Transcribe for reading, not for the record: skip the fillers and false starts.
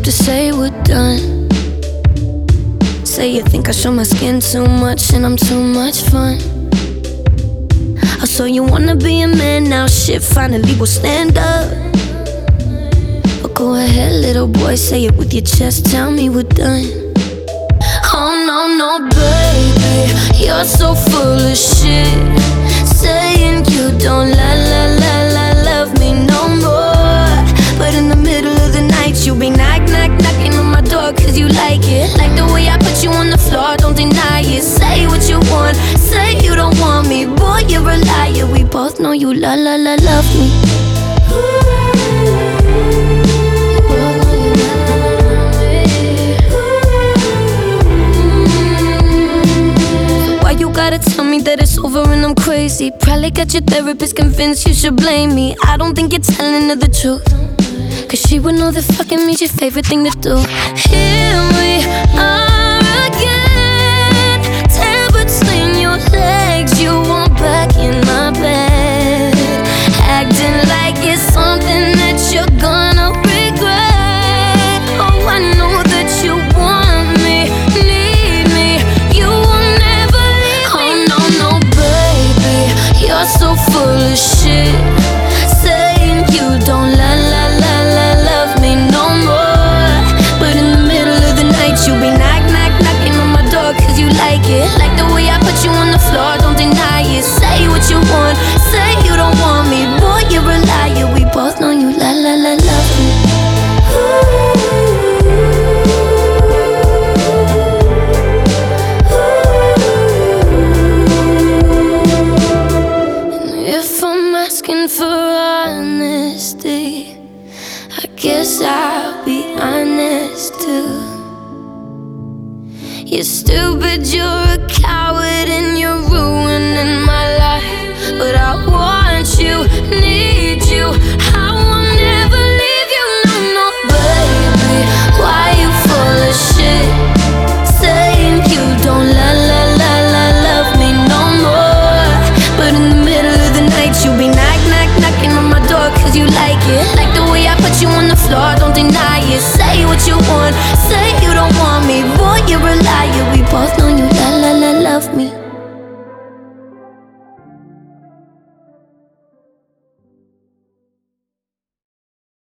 have to say we're done. Say you think I show my skin too much and I'm too much fun. Oh, so you wanna be a man now? Shit, finally we'll stand up. But go ahead, little boy, say it with your chest. Tell me we're done. Oh no, no, baby, you're so full of shit, saying you don't love me no more. But in the middle of the night you be knocking on my door cause you like it. Like the way I put you on the floor, don't deny it. Say what you want, say you don't want me. Boy, you're a liar, we both know you love me. You gotta tell me that it's over and I'm crazy. Probably got your therapist convinced you should blame me. I don't think you're telling her the truth, cause she would know that fucking me's your favorite thing to do. Here we are again, tail between your legs. You want back in my bed, acting like it's something that you're gonna regret. Oh, I know that you want me, need me, you will never leave me. Oh no, no, baby, you're so full of shit, saying you don't love me no more. But in the middle of the night you be knocking on my door cause you like it. Like the way I put you on the floor, don't deny it. Say what you want, say you don't want me. Boy, you're a liar, we both know you love me. And if I'm asking for honesty, I guess I'll be honest too. You're stupid, you're a coward, and you're ruining my life. But I want you, need you, I will never leave you, no, baby. Why you full of shit, saying you don't love me no more. But in the middle of the night you be knocking on my door cause you like it. Like the way I put you on the floor, don't deny it. Say what you want, say you don't want me. Boy, you're a liar, we both know you